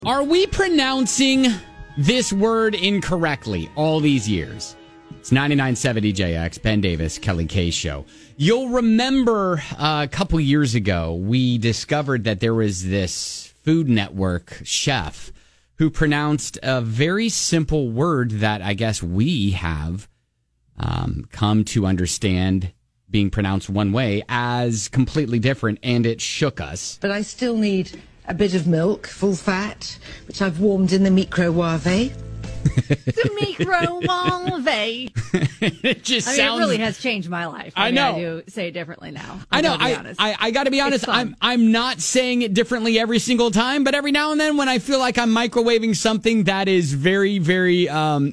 Are we pronouncing this word incorrectly all these years? It's 99.7 DJX, Ben Davis, Kelly K Show. You'll remember a couple years ago, we discovered that there was this Food Network chef who pronounced a very simple word that I guess we have come to understand being pronounced one way as completely different, and it shook us. But I still need a bit of milk, full fat, which I've warmed in the microwave. The microwave. It just I mean, sounds... it really has changed my life. I know. I do say it differently now. I know. I got to be honest. I'm not saying it differently every single time, but every now and then when I feel like I'm microwaving something that is very, very,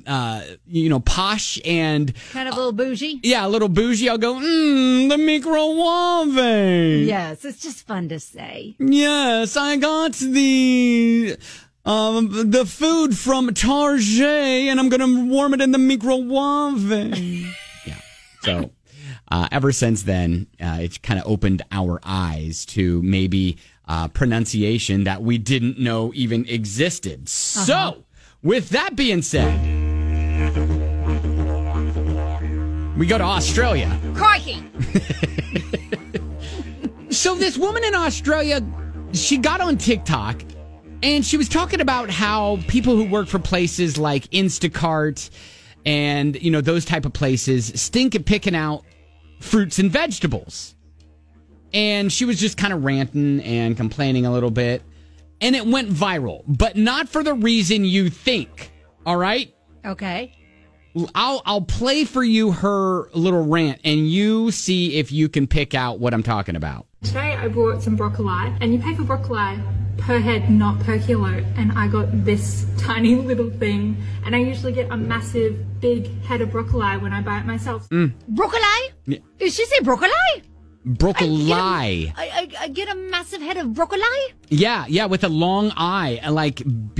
posh and kind of a little bougie. Yeah, a little bougie. I'll go, the microwave. Yes, it's just fun to say. Yes, I got the food from Target, and I'm going to warm it in the microwave. Yeah. So, ever since then, it's kind of opened our eyes to maybe pronunciation that we didn't know even existed. So, with that being said, we go to Australia. Crikey! So, this woman in Australia, she got on TikTok, and she was talking about how people who work for places like Instacart and, those type of places stink at picking out fruits and vegetables. And she was just kind of ranting and complaining a little bit. And it went viral, but not for the reason you think. All right? Okay. I'll play for you her little rant, and you see if you can pick out what I'm talking about. Today I bought some broccoli, and you pay for broccoli per head, not per kilo, and I got this tiny little thing, and I usually get a massive big head of broccoli when I buy it myself. Broccoli? Yeah. Did she say broccoli? Broccoli. I get a massive head of broccoli? Yeah, with a long I, like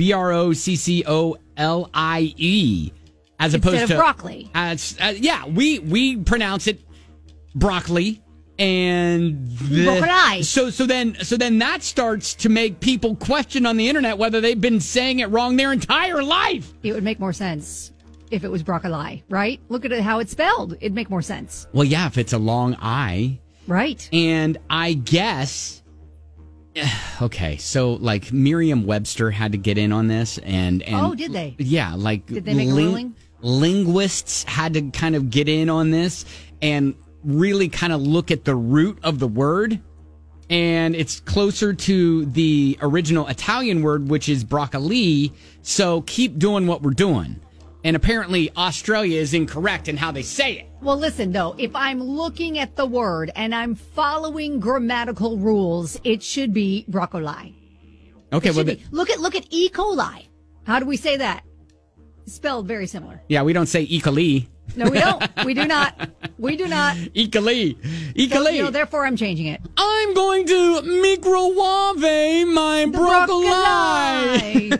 Broccoli, as opposed Instead to of broccoli. We pronounce it broccoli. And broccoli. So then that starts to make people question on the internet whether they've been saying it wrong their entire life. It would make more sense if it was broccoli, right? Look at how it's spelled. It'd make more sense. Well, yeah, if it's a long I. Right. And I guess, okay, so like Merriam-Webster had to get in on this. And oh, did they? Yeah, like. Did they make a ruling? Linguists had to kind of get in on this and really kind of look at the root of the word, and it's closer to the original Italian word, which is broccoli. So keep doing what we're doing. And apparently Australia is incorrect in how they say it. Well, listen, though, if I'm looking at the word and I'm following grammatical rules, it should be broccoli. Okay, well, look at E. coli. How do we say that? Spelled very similar. Yeah, we don't say E. coli. No, we don't. We do not. We do not. E. coli. So, therefore, I'm changing it. I'm going to microwave my broccoli.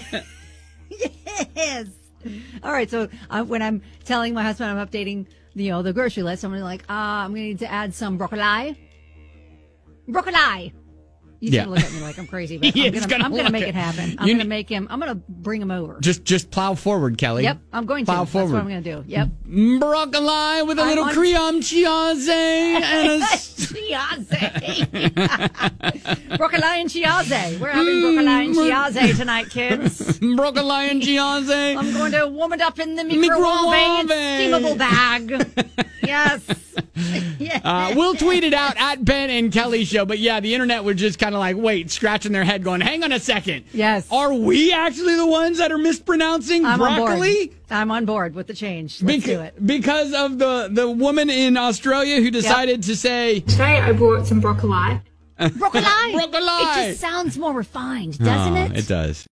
Yes. All right. So when I'm telling my husband I'm updating, the grocery list, I'm like, I'm going to need to add some broccoli. Broccoli. He's going to look at me like I'm crazy, but I'm going to make it happen. I'm going to bring him over. Just plow forward, Kelly. Yep, I'm going to. Plow forward. That's what I'm going to do. Yep. Broccoli with a little cream chiaze and a... Chiaze. Broccoli and chiaze. We're having broccoli and chiaze tonight, kids. Broccoli and chiaze. I'm going to warm it up in the microwave. Steamable bag. Yes. Yes. We'll tweet it out at Ben and Kelly Show. But yeah, the internet would just kind of like, scratching their head going, hang on a second. Yes. Are we actually the ones that are mispronouncing broccoli? I'm on board with the change. Let's do it. Because of the woman in Australia who decided to say... Today I bought some broccoli. Broccoli. Broccoli. It just sounds more refined, doesn't it? It does.